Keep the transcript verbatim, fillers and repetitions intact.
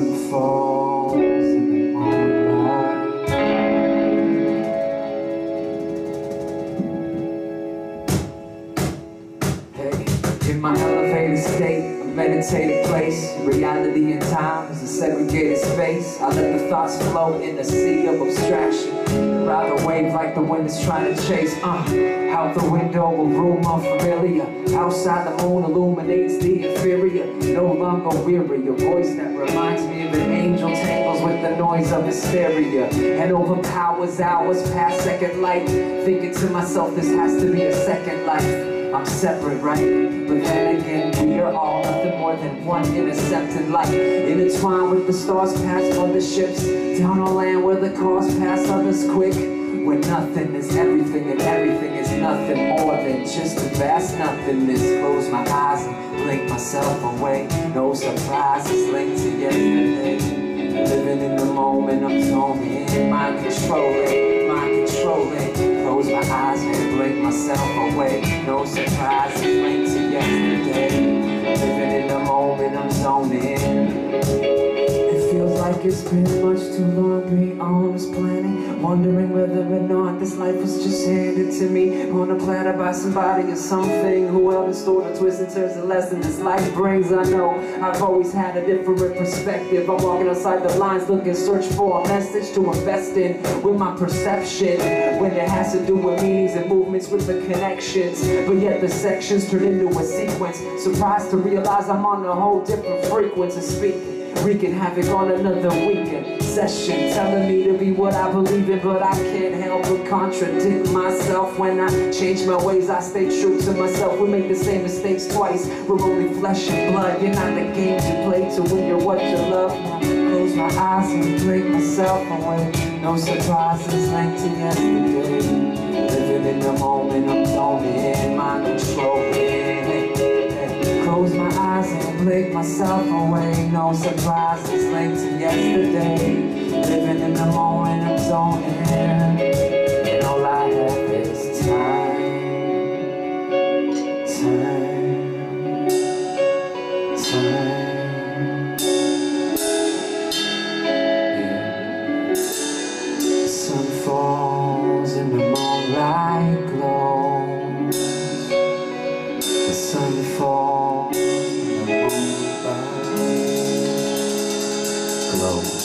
sun falls in the moonlight. Hey, in my elevated state, a meditated place, reality and time is a segregated space. I let the thoughts float in a sea of abstraction, ride the wave like the wind is trying to chase. Uh, out the window, a room unfamiliar. Outside the moon illuminates the inferior. No longer weary, a voice that reminds me of an angel tangles with the noise of hysteria and overpowers hours past second light. Thinking to myself, this has to be a second life. I'm separate, right? But then again, we are all nothing more than one intercepted light, intertwined with the stars past other ships, down on land where the cars pass others quick, where nothing is everything and everything is nothing more than just a vast nothingness. Close my eyes and blink myself away. No surprises linked to yesterday. Living in the moment, I'm zoning in. Mind controlling, mind controlling. Close my eyes and blink myself away. No surprises linked to yesterday. Living in the moment, I'm zoning in. It feels like it's been much too long being on this planet, wondering whether or not this life was just handed to me on a platter by somebody or something who held in store to twist and turns the lesson this life brings. I know I've always had a different perspective. I'm walking outside the lines looking, search for a message to invest in with my perception, when it has to do with meanings and movements with the connections, but yet the sections turn into a sequence. Surprised to realize I'm on a whole different frequency, speaking, wreaking havoc on another weekend session, telling me to be what I believe in, but I can't help but contradict myself. When I change my ways, I stay true to myself. We make the same mistakes twice. We're only flesh and blood. You're not the games you play to win, you're what you love. Now close my eyes and blink myself away. No surprises linked to yesterday. Living in the moment, I'm zoning in, mind controlling. Close my eyes and blink myself away. No surprises linked to yesterday. Living in the moment, I'm zoning in. And all I have is time. Time. Time. Yeah. The sun falls and the moonlight glows. The sun falls, glow.